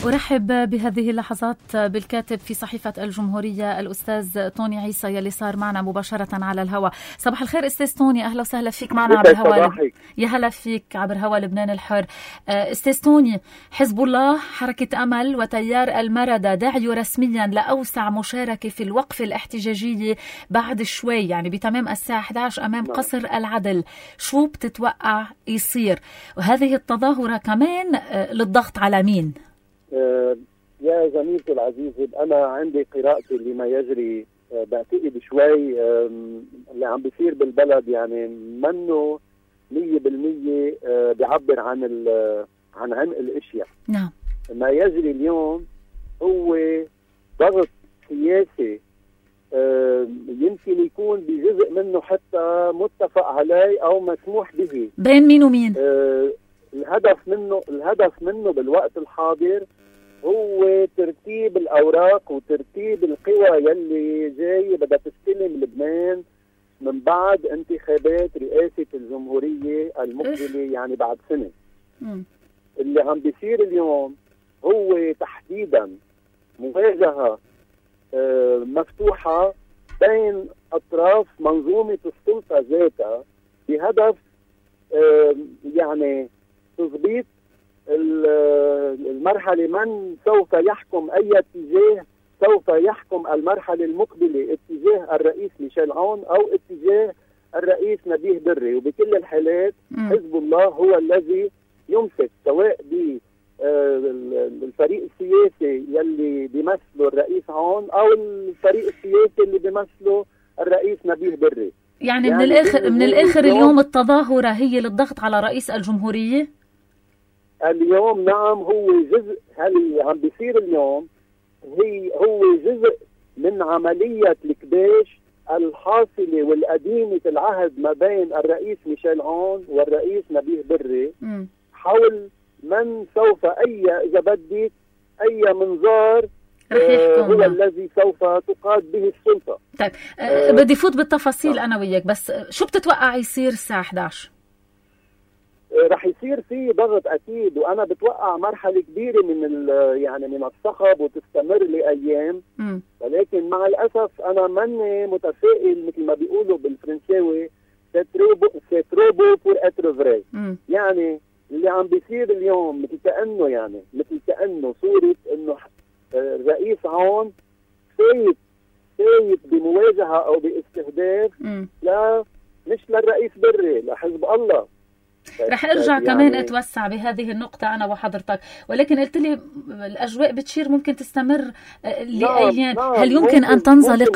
أرحب بهذه اللحظات بالكاتب في صحيفة الجمهورية الأستاذ توني عيسى يلي صار معنا مباشرة على الهواء. صباح الخير أستاذ توني، أهلا وسهلا فيك معنا عبر هواء. يا هلا فيك عبر هواء لبنان الحر. أستاذ توني، حزب الله، حركة أمل وتيار المردة دعيوا رسميا لأوسع مشاركة في الوقفة الاحتجاجية بعد شوي، يعني بتمام الساعة 11 أمام قصر العدل. شو بتتوقع يصير؟ وهذه التظاهرة كمان للضغط على مين؟ يا زميلتي العزيزة، أنا عندي قراءتي لما يجري. بعتقد شوي اللي عم بيصير بالبلد يعني منه 100% بيعبر عن عمق الاشياء. نعم. ما يجري اليوم هو ضغط سياسي يمكن يكون بجزء منه حتى متفق عليه أو مسموح به. بين مين ومين؟ الهدف منه بالوقت الحاضر هو ترتيب الأوراق وترتيب القوى يلي جاي بدها تستلم لبنان من بعد انتخابات رئاسة الجمهورية المقبلة، يعني بعد سنة. اللي عم بيصير اليوم هو تحديدا مواجهة مفتوحة بين أطراف منظومة السلطة ذاتها بهدف يعني تضبيط المرحلة. من سوف يحكم أي اتجاه سوف يحكم المرحلة المقبلة، اتجاه الرئيس ميشيل عون أو اتجاه الرئيس نبيه بري. وبكل الحالات حزب الله هو الذي يمسك، سواء بالفريق السياسي يلي بيمثله الرئيس عون أو الفريق السياسي اللي بيمثله الرئيس نبيه بري. يعني من الآخر اليوم التظاهرة هي للضغط على رئيس الجمهورية؟ اليوم نعم، هو جزء. هل عم بيصير اليوم هو جزء من عملية الكباش الحاصلة والقديمة العهد ما بين الرئيس ميشيل عون والرئيس نبيه بري حول من سوف إذا بدك أي منظار هو الذي سوف تقاد به السلطة. طيب بدي فوت بالتفاصيل أنا وياك، بس شو بتتوقع يصير الساعة 11؟ رح يصير في ضغط اكيد، وانا بتوقع مرحله كبيره من الصخب وتستمر لايام. ولكن مع الاسف انا ماني متفائل مثل ما بيقولوا بالفرنساوي سيتروبو بور اتر فري. يعني اللي عم بيصير اليوم مثل كانه صوره انه الرئيس عون فايت بمواجهه او باستهداف مش للرئيس بري، لحزب الله. رح ارجع كمان اتوسع بهذه النقطة أنا وحضرتك، ولكن قلت لي الأجواء بتشير ممكن تستمر لأيام. هل يمكن أن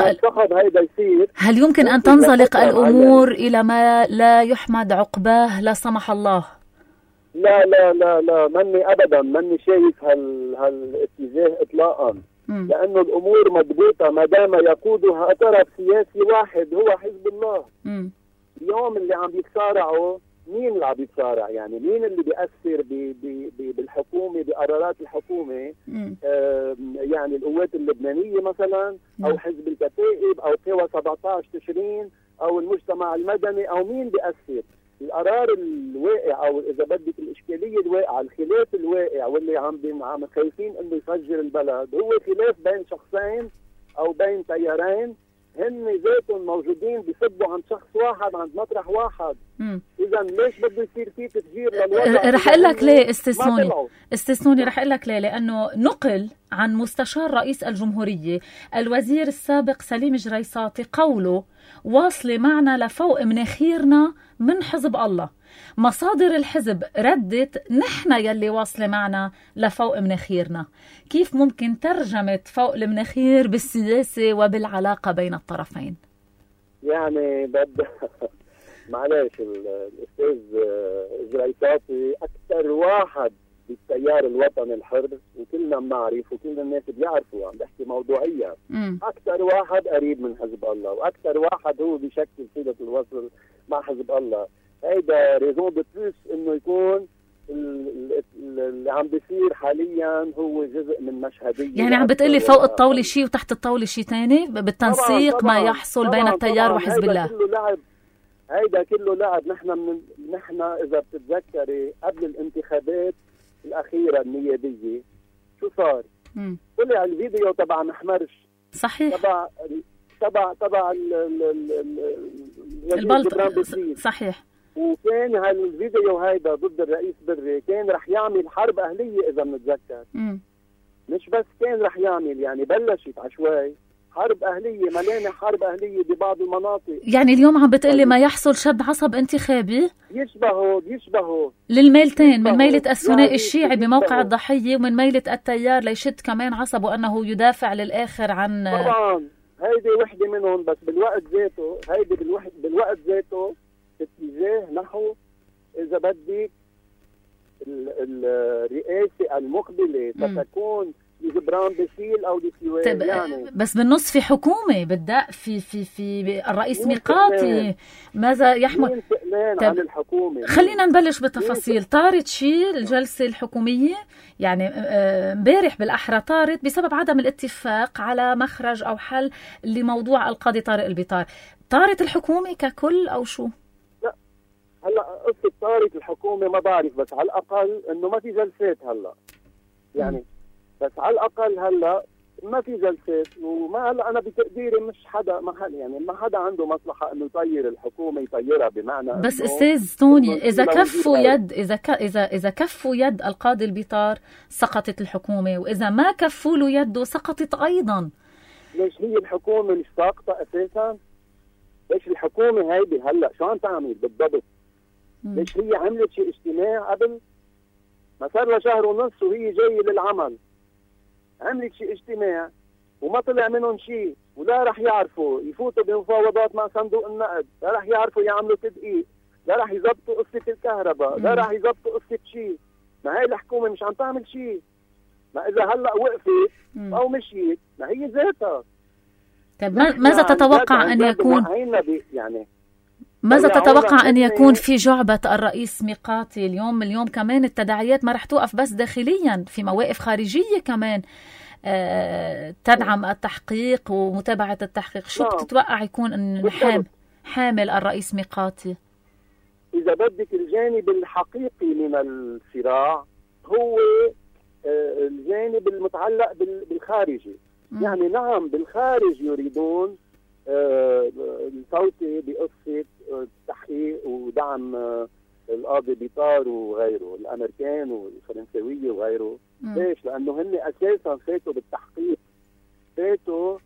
تنزلق الأمور إلى ما لا يحمد عقباه لا سمح الله؟ لا لا لا لا، مني شايف هالاتجاه إطلاقا. لأنه الأمور مضبوطة ما دام يقودها طرف سياسي واحد هو حزب الله. اليوم اللي عم يتصارعوا مين اللي عم يتصارع؟ يعني مين اللي بيأثر بالحكومة بقرارات الحكومة؟ يعني القوات اللبنانية مثلا، أو حزب الكتائب، أو قوى 17 تشرين، أو المجتمع المدني، أو مين بيأثر؟ القرار الواقع، أو إذا بدك الإشكالية الواقعة، الخلاف الواقع واللي عم خايفين إنه يفجر البلد هو خلاف بين شخصين أو بين تيارين هن ذاتهم موجودين بيصبوا عند شخص واحد، عند مطرح واحد. إذا ليش بده يصير في تفجير للوضع؟ رح أقول لك ليه استثنوني رح أقول لك ليه. لأنه نقل عن مستشار رئيس الجمهورية الوزير السابق سليم جريصاتي قوله واصلة معنا لفوق مناخيرنا من حزب الله. مصادر الحزب ردت نحن يلي واصلة معنا لفوق مناخيرنا. كيف ممكن ترجمة فوق المناخير بالسياسة وبالعلاقة بين الطرفين؟ يعني معلش الأستاذ جريصاتي أكثر واحد بالتيار الوطني الحر، وكلنا بنعرف وكل الناس بيعرفوا، عم بحكي موضوعيا. أكثر واحد قريب من حزب الله، وأكثر واحد هو بيشكل صلة الوصل مع حزب الله. هيدا ريزون دو بلوس انه يكون اللي عم بيصير حاليا هو جزء من مشهدية. يعني عم بتقلي فوق الطاولة شيء وتحت الطاولة شيء تاني بالتنسيق طبعاً ما يحصل بين التيار وحزب الله. هيدا كله لعب. نحن اذا بتتذكري قبل الانتخابات الأخيرة النيابية شو صار؟ طلع الفيديو تبع محمرش، صحيح، تبع البلطة، صحيح. وكان هالفيديو هيدا ضد الرئيس بري كان رح يعمل حرب أهلية إذا بنتذكر. مش بس كان رح يعمل، يعني بلشت عشوائي حرب أهلية، ملامح حرب أهلية ببعض المناطق. يعني اليوم عم بتقلي ما يحصل شد عصب انتخابي يشبهه للميلتين، من ميلة الثنائي يعني الشيعي بموقع الضحية، ومن ميلة التيار ليشد كمان عصبه أنه يدافع للآخر عن. طبعا هيدي وحدة منهم، بس بالوقت ذاته اتجاه نحو إذا بدك الرئاسة المقبلة ستكون لجبران باسيل او لسلوان. يعني بس بالنص في حكومه بدأ في الرئيس ميقاتي، ماذا يحمل عن الحكومه؟ خلينا نبلش بالتفاصيل. طارت شيء الجلسه الحكوميه، يعني امبارح بالاحرى طارت بسبب عدم الاتفاق على مخرج او حل لموضوع القاضي طارق البيطار. طارت الحكومه ككل او شو؟ لا هلا قصه طارت الحكومه ما بعرف، بس على الاقل انه ما في جلسات هلا، يعني بس على الاقل هلا ما في جلسات. وما هلا انا بتقديري مش حدا ما حدا عنده مصلحه انه يطير الحكومه، يطيرها بمعنى. بس استاذ توني، اذا كفوا يد اذا كفوا يد القاضي البيطار سقطت الحكومه، واذا ما كفوا له يده سقطت ايضا. ليش هي الحكومه مش ساقطه اساسا؟ ليش الحكومه هيدي هلا شو عم تعمل بالضبط؟ ليش هي عملت شيء اجتماع قبل؟ ما صار لها شهر ونص وهي جايه للعمل، عملت شيء اجتماع وما طلع منهم شيء، ولا رح يعرفوا يفوتوا بمفاوضات مع صندوق النقد، لا رح يعرفوا يعملوا تدقيق، لا رح يضبطوا قصة الكهرباء، لا رح يضبطوا قصة شيء. ما هي الحكومة مش عم تعمل شيء. ما إذا هلأ وقفت أو مشيت ما هي ذاتها. طيب ماذا تتوقع أن يكون؟ يعني ماذا تتوقع أن يكون في جعبة الرئيس ميقاتي اليوم كمان التداعيات ما رح توقف بس داخليا، في مواقف خارجية كمان تدعم التحقيق ومتابعة التحقيق. شو بتتوقع يكون حامل الرئيس ميقاتي؟ إذا بدك الجانب الحقيقي من الصراع هو الجانب المتعلق بالخارجي. يعني نعم بالخارج يريدون الصوتي بقصة التحقيق ودعم القاضي بيطار وغيره، الأمريكان والفرنسوية وغيره. ليش؟ لأنه هن أساسا فاتوا بالتحقيق، فاتوا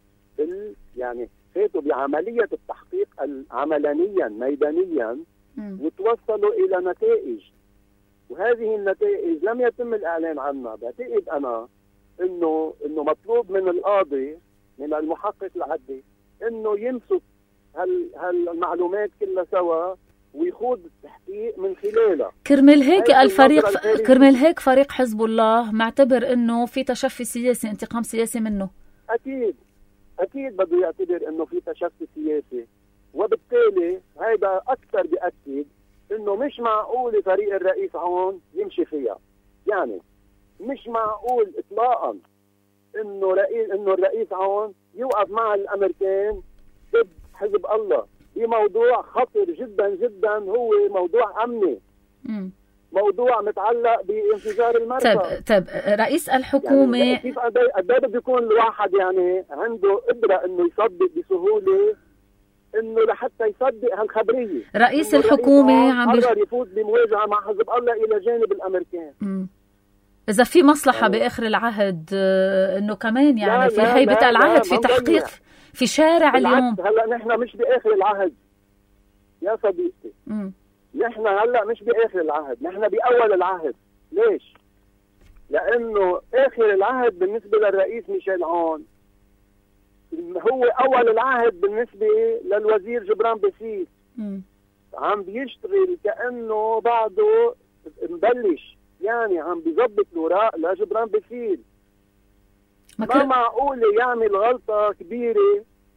بعملية التحقيق عملانيا ميدانيا، وتوصلوا إلى نتائج، وهذه النتائج لم يتم الإعلان عنها. بعتقد أنا إنه مطلوب من القاضي، من المحقق العدلي، انه يمسك هالمعلومات كلها سوا ويخوض التحقيق من خلالها. كرمال هيك فريق حزب الله معتبر انه في تشفي سياسي، انتقام سياسي منه. اكيد بده يعتبر انه في تشفي سياسي، وبالتالي هيدا اكثر بأكد انه مش معقول فريق الرئيس عون يمشي فيها. يعني مش معقول اطلاقا انه الرئيس عون يوقف مع الامريكان ضد حزب الله بموضوع خطر جدا جدا، هو موضوع امني، موضوع متعلق بانفجار المركز. طيب رئيس الحكومه يعني كيف قد بده يكون الواحد يعني عنده قدره انه يصدق بسهوله، انه لحتى يصدق هالخبريه رئيس الحكومه عم يفوت بمواجهه مع حزب الله الى جانب الامريكان. إذا في مصلحة بآخر العهد إنه كمان يعني في هيبة العهد، في تحقيق في شارع اليوم. هلا نحن مش بآخر العهد يا صديقتي، نحن هلا مش بآخر العهد، نحن بأول العهد. ليش؟ لأنه آخر العهد بالنسبة للرئيس ميشيل عون هو أول العهد بالنسبة للوزير جبران باسيل. عم بيشتغل كأنه بعده مبلش، يعني عم بيظبط الوراق لجبران باسيل. ما معقول يعمل غلطة كبيرة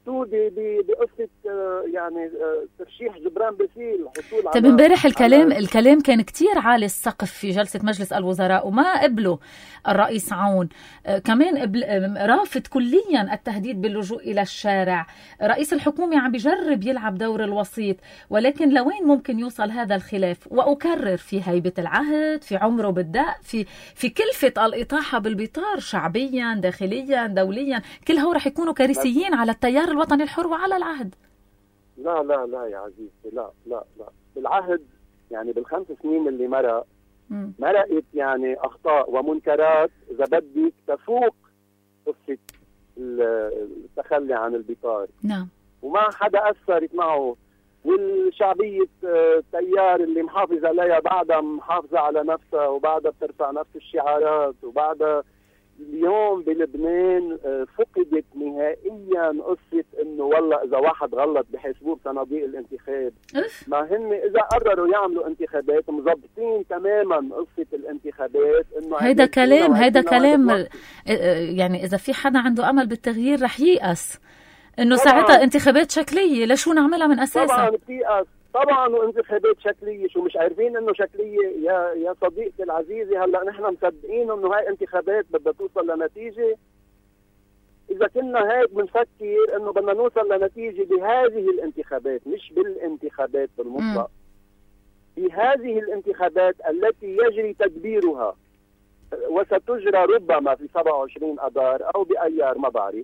سودي بقصه يعني ترشيح جبران باسيل. طيب امبارح الكلام كان كتير عالي السقف في جلسه مجلس الوزراء وما قبله الرئيس عون، كمان رافض كليا التهديد باللجوء الى الشارع. رئيس الحكومه عم بيجرب يلعب دور الوسيط، ولكن لوين ممكن يوصل هذا الخلاف؟ واكرر، في هيبه العهد، في عمره بالدق، في كلفه الاطاحه بالبطار شعبيا داخليا دوليا، كل هو رح يكونوا كارثيين على التيار الوطني الحر وعلى العهد. لا لا لا يا عزيزتي، لا لا لا، بالعهد يعني بالخمس سنين اللي مرقت يعني اخطاء ومنكرات اذا بدك تفوق قصه التخلي عن البطار. نعم. وما حدا اثرت معه، والشعبيه التيار اللي محافظه عليها بعدها محافظه على نفسها وبعدها بترفع نفس الشعارات، وبعدها اليوم بلبنان فقدت نهائيا قصة انه والله اذا واحد غلط بحسبوه بصناديق الانتخاب. ما هن اذا قرروا يعملوا انتخابات مظبطين تماما قصة الانتخابات، انه هيدا كلام يعني اذا في حدا عنده امل بالتغيير رح ييأس انه ساعتها انتخابات شكلية، لشو نعملها من اساسها؟ طبعا بتيأس طبعا، وانتخابات شكلية شو مش عارفين انه شكلية يا صديقتي العزيزة؟ هلا نحن مصدقين انه هاي انتخابات بدها توصل لنتيجة. اذا كنا هيك بنفكر انه بدنا نوصل لنتيجة بهذه الانتخابات، مش بالانتخابات بالمطلق، بهذه الانتخابات التي يجري تدبيرها وستجرى ربما في 27 اذار او بايار ما بعرف.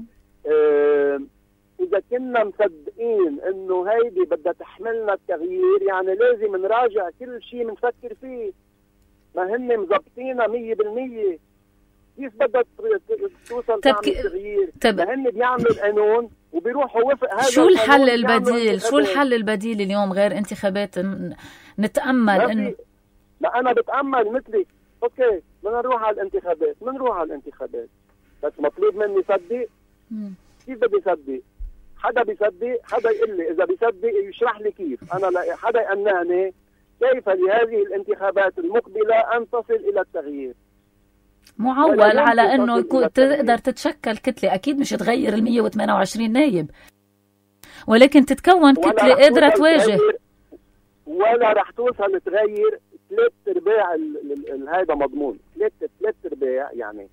إذا كنا مصدقين إنه هيدي بدها تحملنا التغيير، يعني لازم نراجع كل شيء منفكر فيه. ما هن مزبطينا 100%، كيف بدها توصل تعمل تغيير؟ ما هن بيعملوا القانون وبيروحوا وفق هذا. شو الحل البديل؟ شو الحل البديل اليوم غير انتخابات؟ نتأمل إنه ما أنا بتأمل مثلك. أوكي بدنا نروح على الانتخابات، بس مطلوب مني صدق. كيف بدي صدق؟ حدا بيصدق، حدا يقول لي اذا بيصدق يشرح لي كيف. انا لا حدا يقنعني كيف لهذه الانتخابات المقبله ان تصل الى التغيير. معول على انه تقدر تتشكل كتله، اكيد مش تغير ال 128 نايب، ولكن تتكون كتله قادره تواجه. ولا رح توصل تغير 3/4 هذا مضمون. 3/4 يعني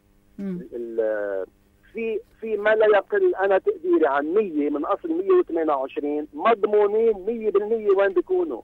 في ما لا يقل انا تقديري عن 100 من اصل 128 مضمونين 100% وين بيكونوا.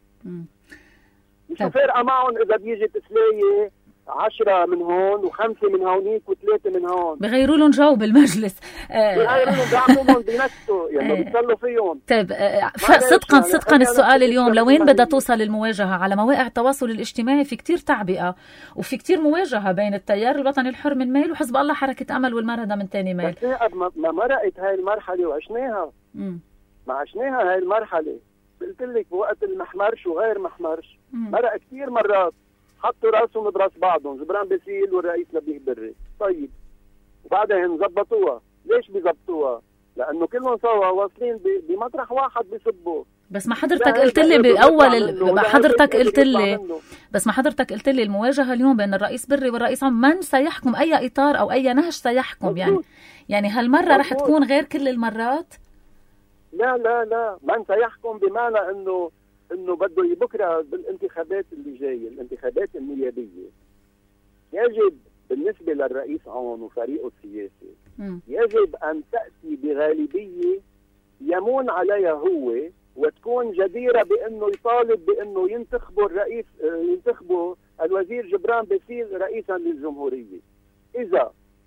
مش فارقه معهم اذا بيجي تسلايه 10 من هون و5 من هونيك و3 من هون، بغيروا لهم جو بالمجلس، بغيروا لهم بيعملوا بينكتوا يعني بيصلوا فيهم. طيب صدقا السؤال اليوم لوين بدها توصل المواجهه؟ على مواقع التواصل الاجتماعي في كتير تعبئه وفي كتير مواجهه بين التيار الوطني الحر من ميل وحزب الله حركه امل والمردة من ثاني ميل. ما مرقت هاي المرحله وعشناها. ما عشناها هاي المرحله. قلت لك بوقت المحمرش وغير محمرش مرق كثير مرات، حطوا راسهم براس بعضهم، جبران باسيل والرئيس نبيه بري. طيب وبعدين زبطوها. ليش بيزبطوها؟ لانه كلهم سوا واصلين بمطرح واحد بيصبوا. بس ما حضرتك قلت لي باول حضرتك قلت لي المواجهه اليوم بين الرئيس بري والرئيس عم، من سيحكم؟ اي اطار او اي نهج سيحكم؟ يعني هالمره رح تكون غير كل المرات؟ لا لا لا، من سيحكم بمعنى انه بده بكره بالانتخابات اللي جايه، الانتخابات النيابيه، يجب بالنسبه للرئيس عون وفريقه السياسي يجب ان تاتي بغالبيه يمون عليها هو وتكون جديره بانه يطالب بانه ينتخبوا الوزير جبران باسيل رئيسا للجمهوريه. اذا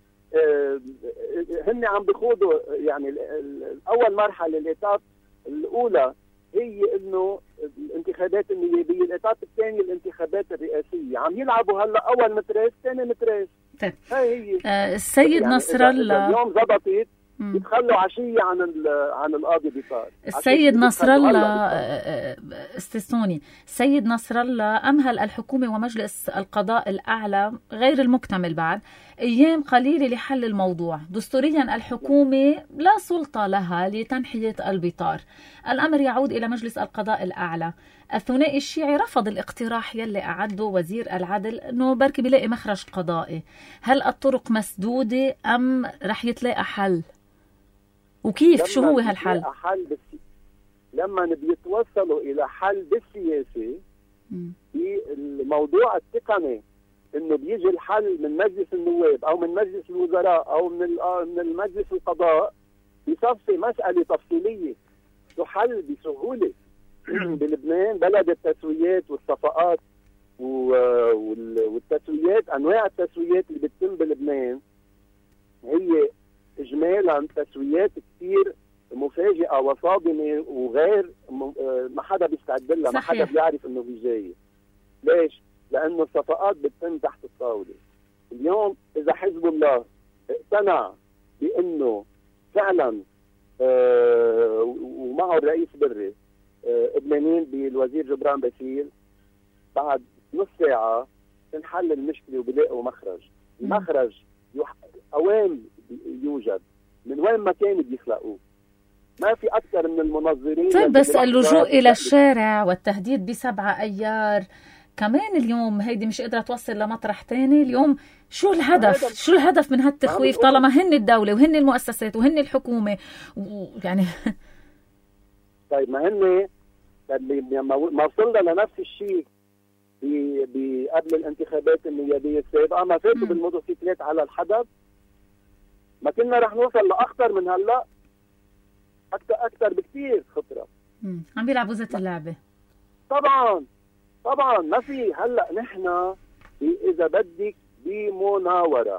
هن عم بخوضوا يعني اول مرحله الاتاب الاولى هي انه الانتخابات النيابيه، الاتاب الثاني الانتخابات الرئاسيه، عم يلعبوا هلا اول متراس ثاني متراس. هي السيد يعني نصر الله اليوم ضبطت يتخلوا عشيه عن القاضي بطار. السيد نصر الله استثنوني، السيد نصر الله امهل الحكومه ومجلس القضاء الاعلى غير المكتمل بعد ايام قليله لحل الموضوع. دستوريا الحكومه لا سلطه لها لتنحيه البطار، الامر يعود الى مجلس القضاء الاعلى. الثنائي الشيعي رفض الاقتراح يلي أعده وزير العدل انه بركي بيلاقي مخرج قضائي. هل الطرق مسدوده ام رح يتلاقى حل؟ وكيف شو هو هالحل؟ لما بيتوصلوا الى حل بالسياسه بالموضوع التقني، انه بيجي الحل من مجلس النواب او من مجلس الوزراء او من المجلس القضاء، بصفي مساله تفصيليه تحل بسهوله. بلبنان بلد التسويات والصفقات والتسويات، انواع التسويات اللي بتتم بلبنان هي اجمالا تسويات كثير مفاجئه وصادمه وغير ما حدا بيستعد لها، ما حدا بيعرف انه هي جايه. ليش؟ لانه الصفقات بتتم تحت الطاوله. اليوم اذا حزب الله اقتنع بانه فعلا ومعه الرئيس بري ابنانين بالوزير جبران باسيل، بعد نص ساعه تنحل المشكله وبيلاقوا مخرج. المخرج اوام يوجد، من وين ما كانوا بيخلقوه. ما في اكثر من المنظرين. طيب بس اللجوء الى الشارع والتهديد ب7 ايار كمان اليوم هيدي مش قادره توصل لمطرح تاني. اليوم شو الهدف؟ شو الهدف من هالتخويف طالما هن الدوله وهن المؤسسات وهن الحكومه يعني طيب ما هن ما وصلنا لنفس الشيء قبل الانتخابات النيابيه السابقه، ما فاتوا بالموتوسيكلات على الحدث، ما كنا رح نوصل لاخطر من هلا، اكثر بكثير خطره. عم بيلعبوا زيت اللعبه. طبعا ما في. هلا نحن اذا بدك بمناوره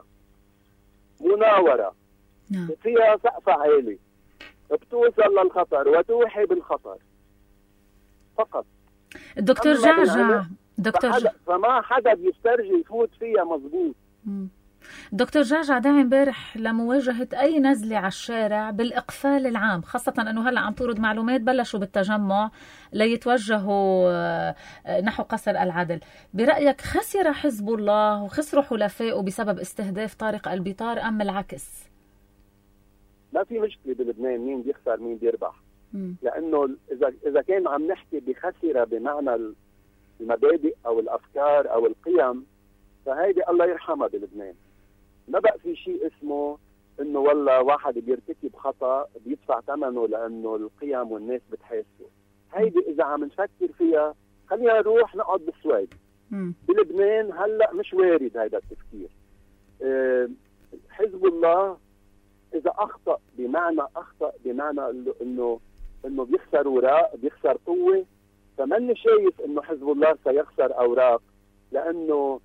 فيها سقف عالي بتوصل للخطر وتوحي بالخطر فقط. الدكتور جعجع فما حدا بيسترجي يفوت فيها مزبوط. دكتور جعجع داعي امبارح لمواجهة أي نزلة على الشارع بالإقفال العام، خاصة أنه هلأ عم تورد معلومات بلشوا بالتجمع ليتوجهوا نحو قصر العدل. برأيك خسر حزب الله وخسروا حلفائه بسبب استهداف طارق البيطار أم العكس؟ ما في مشكلة بلبنان مين بيخسر مين بيربح، لأنه إذا كان عم نحكي بخسرة بمعنى المبادئ أو الأفكار أو القيم، فهيدي الله يرحمها بلبنان. ما بقى في شيء اسمه انه والله واحد بيرتكب خطأ بيدفع ثمنه لانه القيم والناس بتحاسبه. هيدي اذا عم نفكر فيها خلينا نروح نقعد بالسويد. بلبنان هلا مش وارد هيدا التفكير. حزب الله اذا اخطأ بمعنى انه بيخسر اوراق، بيخسر قوه، فماني شايف انه حزب الله سيخسر اوراق، لانه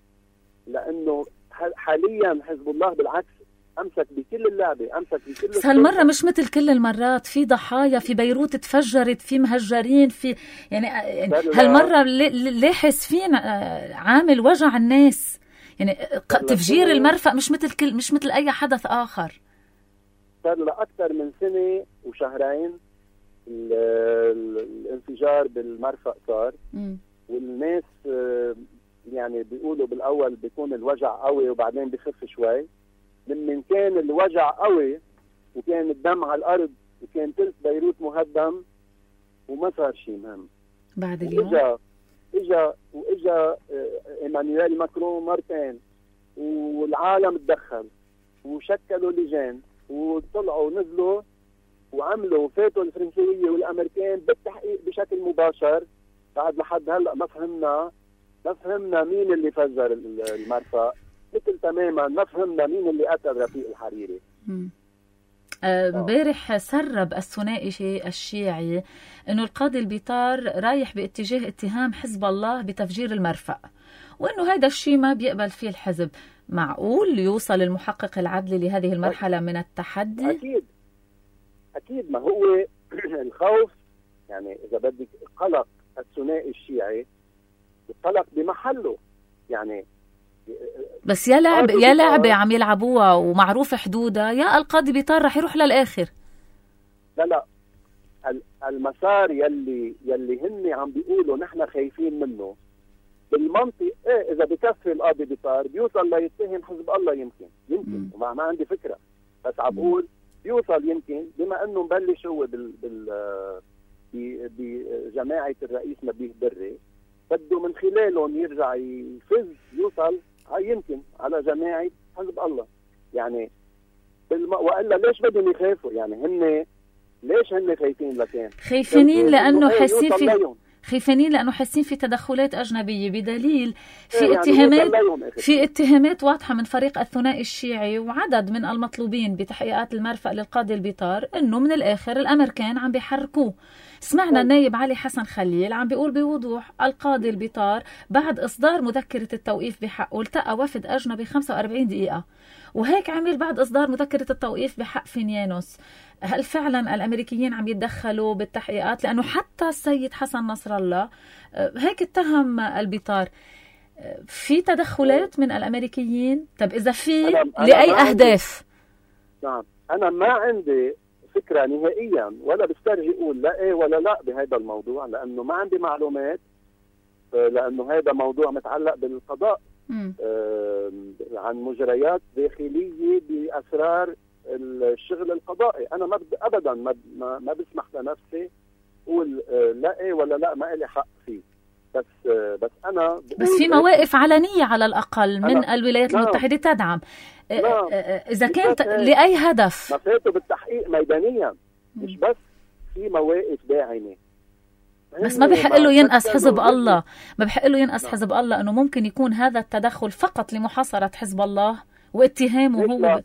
حاليا حزب الله بالعكس امسك بكل اللعبه، امسك بكل. بس هالمره مش مثل كل المرات، في ضحايا، في بيروت تفجرت، في مهجرين، في يعني هالمره لاحظ فينا عامل وجع الناس، يعني تفجير المرفأ مش مثل اي حدث اخر. صار له اكثر من سنه وشهرين الانفجار بالمرفأ صار، والناس يعني بيقولوا بالاول بيكون الوجع قوي وبعدين بخف شوي. من كان الوجع قوي وكان الدم على الارض وكان ثلث بيروت مهدم وما صار شيء مهم. بعد اليوم واجا ايمانويل ماكرون مرتين والعالم تدخل وشكلوا لجان وطلعوا ونزلوا وعملوا فاتوا الفرنسيه والامريكان بالتحقيق بشكل مباشر. بعد لحد هلا ما فهمنا مين اللي فجر المرفأ، مثل تماما ما فهمنا مين اللي قتل رفيق الحريري. امبارح سرب الثنائي الشيعي انه القاضي البيطار رايح باتجاه اتهام حزب الله بتفجير المرفأ، وانه هذا الشيء ما بيقبل فيه الحزب. معقول يوصل المحقق العدلي لهذه المرحلة من التحدي؟ اكيد ما هو الخوف، يعني اذا بدك قلق الثنائي الشيعي القلق بمحله، يعني بس يا لعبة عم يلعبوها ومعروف حدودها، يا القاضي بيطار رح يروح للآخر. لا المسار يلي هن عم بيقولوا نحن خايفين منه بالمنطق اذا بكفي القاضي بيطار بيوصل ليتهم حزب الله، يمكن وما عندي فكرة، بس عم بقول بيوصل يمكن بما انه مبلش هو بجماعة الرئيس نبيه بري، بده من خلالهم يرجع يفز يوصل يمكن على جماعة حزب الله. يعني والا ليش بدهم يخافوا؟ يعني هن ليش هن خايفين؟ لكن خايفين لانه خايفين لانه حاسين في تدخلات اجنبيه، بدليل في اتهامات واضحه من فريق الثنائي الشيعي وعدد من المطلوبين بتحقيقات المرفأ للقاضي البيطار انه من الاخر الامريكان عم بيحركوه. سمعنا النائب علي حسن خليل عم بيقول بوضوح القاضي البيطار بعد اصدار مذكره التوقيف بحقه التقى وفد اجنبي 45 دقيقه، وهيك عمل بعد اصدار مذكره التوقيف بحق فينيانوس. هل فعلا الامريكيين عم يتدخلوا بالتحقيقات؟ لانه حتى السيد حسن نصر الله هيك اتهم البيطار. في تدخلات من الامريكيين؟ طب اذا في لاي اهداف؟ نعم، انا ما عندي فكره نهائيا ولا بسترجي اقول لا ايه ولا لا بهذا الموضوع، لانه ما عندي معلومات، لانه هذا موضوع متعلق بالقضاء عن مجريات داخليه باسرار الشغل القضائي. انا ما ابدا ما بسمح لنفسي اقول لا ايه ولا لا، ما لي حق فيه. بس انا بس في مواقف علنيه على الاقل من الولايات المتحده تدعم. اذا كانت لاي هدف؟ ما فاتوا بالتحقيق ميدانيا، مش بس في مواقف داعمه. بس ما بحق له ينقص حزب الله، ما بحق له ينقص حزب الله انه ممكن يكون هذا التدخل فقط لمحاصره حزب الله واتهامه هو.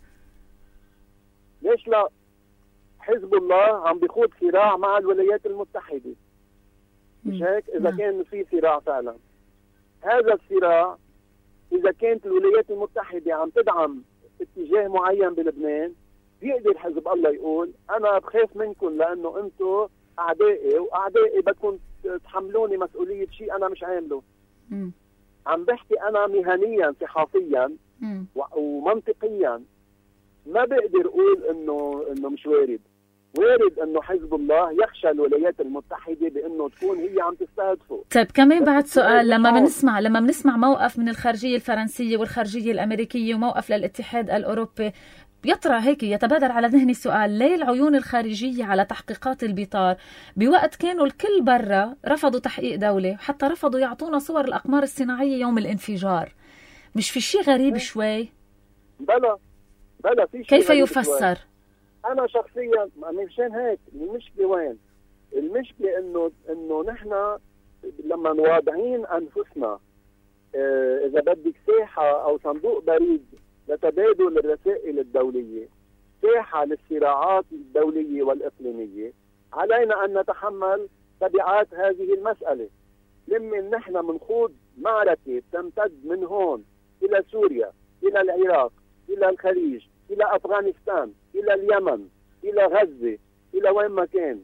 ليش لا؟ حزب الله عم بيخوض صراع مع الولايات المتحدة، مش هيك؟ إذا كان في صراع فعلا، هذا الصراع إذا كانت الولايات المتحدة عم تدعم اتجاه معين بلبنان، بيقدر حزب الله يقول أنا بخاف منكم لأنه أنتم أعدائي، وأعدائي بدكم تحملوني مسؤولية شيء أنا مش عامله. عم بحكي أنا مهنيا صحافيا ومنطقيا، ما بقدر اقول انه مش وارد انه حزب الله يخشى الولايات المتحده بانه تكون هي عم تستهدفه. طيب كمان بعد سؤال، لما بنسمع موقف من الخارجيه الفرنسيه والخارجيه الامريكيه وموقف للاتحاد الاوروبي، يطرح هيك يتبادر على ذهني سؤال، ليه العيون الخارجيه على تحقيقات البيطار بوقت كانوا الكل برا رفضوا تحقيق دوله، حتى رفضوا يعطونا صور الاقمار الصناعيه يوم الانفجار؟ مش في شيء غريب شوي؟ بلا في شيء. كيف يفسر؟ انا شخصيا مشان هيك المشكله وين؟ المشكله انه نحن لما واضعين انفسنا اذا بدك ساحه او صندوق بريد لتبادل الرسائل الدوليه، ساحه للصراعات الدوليه والاقليميه، علينا ان نتحمل تبعات هذه المساله. لما نحن بنخوض معركه تمتد من هون الى سوريا، الى العراق، الى الخليج، الى افغانستان، الى اليمن، الى غزه، الى وين ما كان،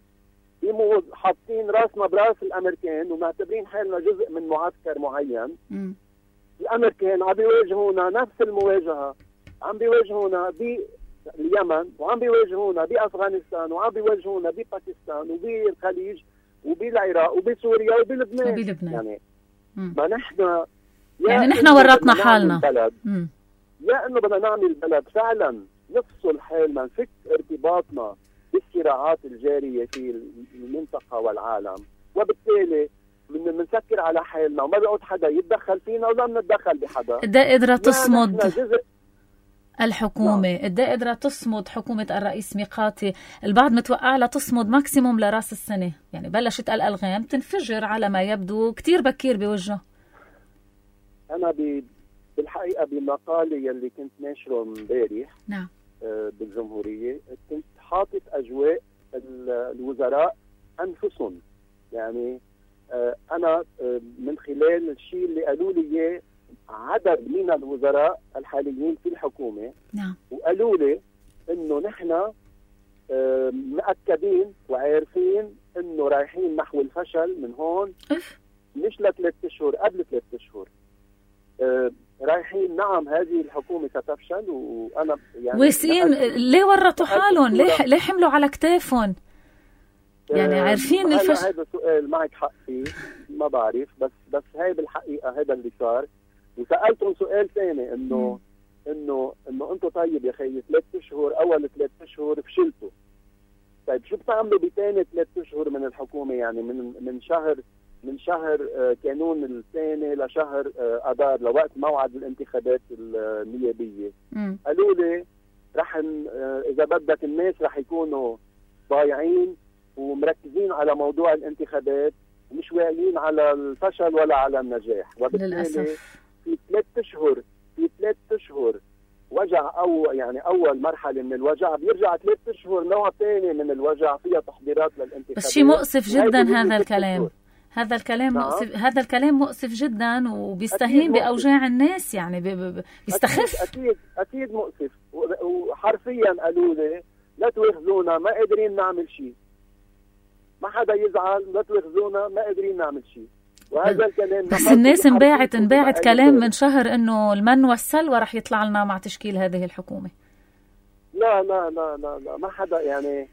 حاطين راسنا براس الامريكان ومعتبرين حالنا جزء من معسكر معين. الامريكان عم بيواجهونا نفس المواجهه، عم بيواجهونا باليمن، وعم بيواجهونا بافغانستان، وعم بيواجهونا بباكستان وبالخليج وبالعراق وبسوريا وبلبنان. يعني ما نحن يعني نحن ورطنا حالنا، يا انه بدنا نعمل بلد فعلا نفصل حالنا، نفك ارتباطنا بالصراعات الجاريه في المنطقه والعالم، وبالتالي بنسكر على حالنا وما بيقعد حدا يتدخل فينا ولا بنتدخل بحدا. قادرة تصمد الحكومة، قادرة تصمد حكومة الرئيس ميقاتي. البعض متوقع لها تصمد ماكسيموم لراس السنة، يعني بلشت الألغام تنفجر على ما يبدو كتير بكير بوجهه. أنا بالحقيقة بمقالي يلي كنت ناشره امبارح نعم بالجمهورية كنت حاطط أجواء الوزراء أنفسهم. يعني أنا من خلال الشيء اللي قالوا لي إياه عدد من الوزراء الحاليين في الحكومة، نعم، وقالوا لي إنه نحن مأكدين وعارفين إنه رايحين نحو الفشل من هون، مش ل3 أشهر، قبل 3 أشهر رايحين. نعم هذه الحكومة ستفشل، وأنا يعني واسقين ليه ورطوا حالهم؟ ليه حملوا على كتافهم؟ يعني عارفين الفشل. هذا سؤال معك حق فيه، ما بعرف، بس هاي بالحقيقة هذا اللي صار. وسألتهم سؤال ثاني انه انتم طيب يا خيي 3 أشهر، اول 3 أشهر فشلتوا، طيب شو بتعملوا بثاني 3 أشهر من الحكومة؟ يعني من شهر كانون الثاني لشهر اذار، لوقت موعد الانتخابات النيابية. قالوا لي رح اذا بدك الناس رح يكونوا ضايعين ومركزين على موضوع الانتخابات ومش واعيين على الفشل ولا على النجاح. وبالتالي في 3 أشهر وجع، او يعني اول مرحله من الوجع بيرجع 3 أشهر نوع ثاني من الوجع فيها تحضيرات للانتخابات. بس شيء مؤسف جدا هذا الكلام. هذا الكلام مؤسف، هذا الكلام مؤسف جدا وبيستهين باوجاع الناس، يعني بيستخف. اكيد مؤسف. وحرفيا قالوا لي لا تواخذونا ما قادرين نعمل شيء، ما حدا يزعل، لا تواخذونا ما قادرين نعمل شيء. وهذا الكلام بس الناس انباعت كلام من شهر انه المن والسلوى رح يطلع لنا مع تشكيل هذه الحكومه. لا لا لا لا لا ما حدا، يعني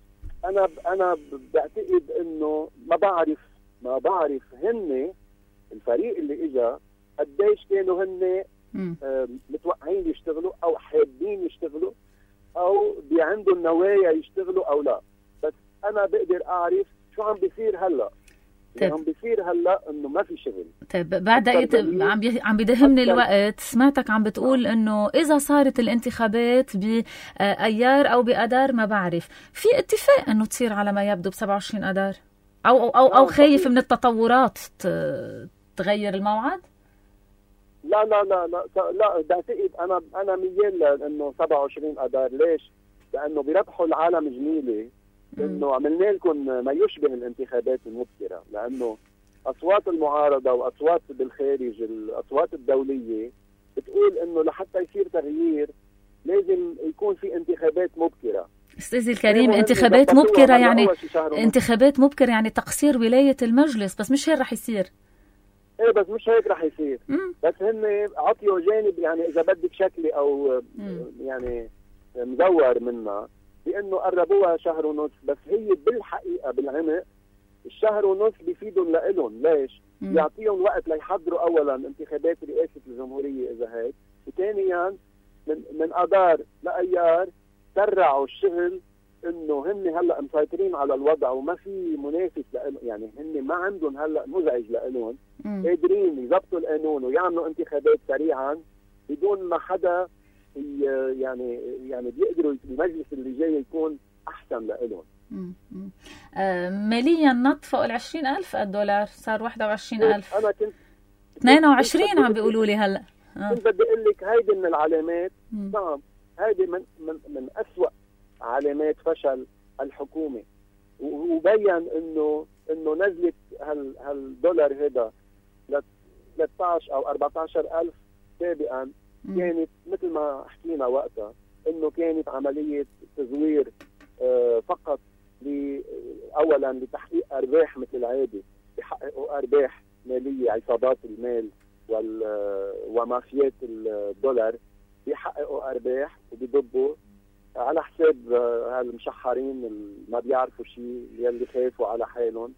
انا بعتقد انه ما بعرف هن الفريق اللي اجا قديش كانوا هن متوقعين يشتغلوا او حابين يشتغلوا او عندهم نوايا يشتغلوا او لا. بس انا بقدر اعرف شو عم بيصير هلا. اللي عم بيصير هلا انه ما في شغل. طيب بعد عم بيدهمني الوقت، سمعتك عم بتقول انه اذا صارت الانتخابات بايار او باذار ما بعرف، في اتفاق انه تصير على ما يبدو ب27 اذار او خايف من التطورات تغير الموعد؟ لا لا لا لا لا بعتقد انا ميال انه 27 اذار. ليش؟ لانه بيربحوا العالم جميله انه عملنا لكم ما يشبه الانتخابات المبكره، لانه اصوات المعارضه واصوات بالخارج الاصوات الدوليه بتقول انه لحتى يصير تغيير لازم يكون في انتخابات مبكره. استاذي الكريم، انتخابات مبكره يعني انتخابات مبكره يعني تقصير ولايه المجلس، بس مش هيك رح يصير. ايه بس مش هيك رح يصير. بس هن عطيوا جانب يعني اذا بدك شكلي او يعني مزور منها، بانه قربوها شهر ونص. بس هي بالحقيقه بالعمق الشهر ونص بيفيدهم لإلهم. ليش؟ يعطيهم وقت ليحضروا اولا انتخابات رئاسه الجمهوريه اذا هيك، وثانيا من اذار لايار سرعوا الشغل، انه هن هلا مسيطرين على الوضع وما في منافس لهم، يعني هن ما عندهم هلا مزعج لهم، قادرين يضبطوا القانون ويعملوا انتخابات سريعا بدون ما حدا يعني بيقدروا المجلس اللي جاي يكون احسن لهم. ماليا نط فوق $20,000 صار 21,000. انا كنت 22 عم بيقولوا لي هلا. كنت بدي اقول لك هيدي من العلامات. نعم هيدي من أسوأ علامات فشل الحكومه. وبين انه نزلت هالدولار هذا ل 13 او 14,000 سابقا كانت مثل ما حكينا وقتها انه كانت عمليه تزوير فقط اولا لتحقيق ارباح مثل العاده، بيحققوا ارباح ماليه، عصابات المال ومافيات الدولار بيحققوا ارباح وبيضبوا على حساب هالمشحرين اللي ما بيعرفوا شيء، يلي خايفوا على حالهم.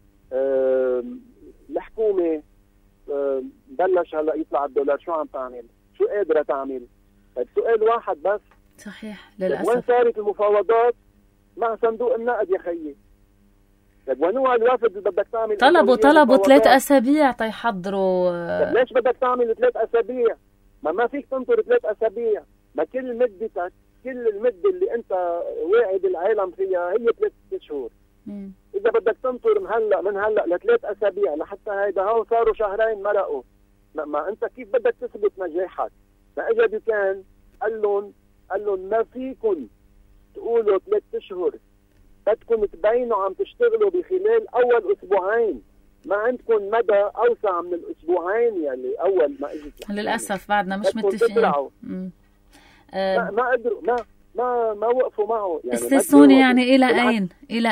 الحكومه بلش هلا يطلع الدولار، شو عم تعمل؟ شو قادره تعمل؟ سؤال واحد بس. صحيح للاسف. وين صارت المفاوضات مع صندوق النقد يا خيي؟ ونوع الوافد اللي بدك تعمل طلبوا 3 أسابيع تيحضروا. ليش بدك تعمل 3 أسابيع؟ ما فيك تنطر 3 أسابيع. ما كل مدتك، كل المدة اللي انت واعد العالم فيها هي 3 شهور. اذا بدك تنطر من هلا ل3 أسابيع لحتى هيدا هون صاروا شهرين مرقوا. ما انت كيف بدك تثبت نجاحك؟ ما اجى دكان قال لهم ما فيكم تقولوا 3 أشهر، بدكم تبينوا عم تشتغلوا بخلال اول اسبوعين، ما عندكم مدى اوسع من الاسبوعين يلي اول ما اجت. للاسف بعدنا مش متفقين. ما قدروا، ما وقفوا معه. يعني استثنوني يعني الى اين؟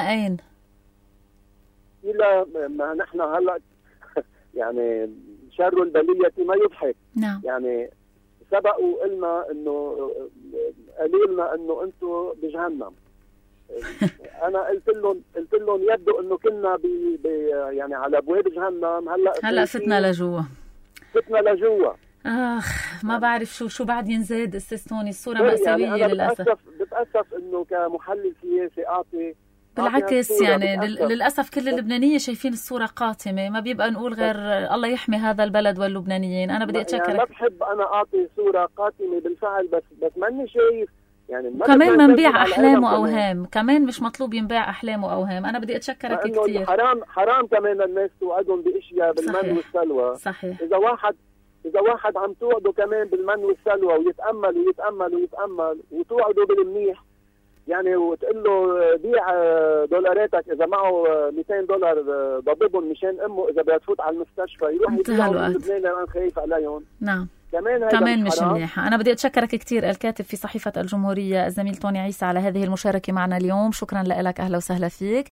الى ما نحن هلا يعني شر البلية ما يضحك. نعم. يعني سبقوا قلنا انه قالوا لنا انه انتم بجهنم. انا قلت لهم يبدو انه كنا يعني على ابواب جهنم، هلا فتنا لجوا. ما بعرف شو بعد ينزاد. استثنوني الصوره مأساوية يعني للاسف. بتأسف انه كمحلل سياسي اعطي بالعكس يعني للأسف كل اللبنانية شايفين الصورة قاتمة، ما بيبقى نقول غير الله يحمي هذا البلد واللبنانيين. أنا بدي أتشكرك. يعني ما بحب أنا أعطي صورة قاتمة بالفعل، بس ماني شايف يعني كمان ما نبيع احلام واوهام، كمان مش مطلوب ينباع احلام واوهام. انا بدي اتشكرك كثير. حرام كمان الناس توعدهم باشياء بالمن والسلوى. صحيح. اذا واحد عم توعده كمان بالمن والسلوى ويتامل ويتامل ويتامل وتوعده بالمنيح، يعني وتقول له بيع دولاراتك اذا معه $200 ضببهم مشان امه اذا بدها تفوت على المستشفى يروح يبيعهم بلبنان لان خايف عليهم. نعم كمان مش منيحة. أنا بدي أتشكرك كثير الكاتب في صحيفة الجمهورية الزميل طوني عيسى على هذه المشاركة معنا اليوم. شكرا لك، أهلا وسهلا فيك.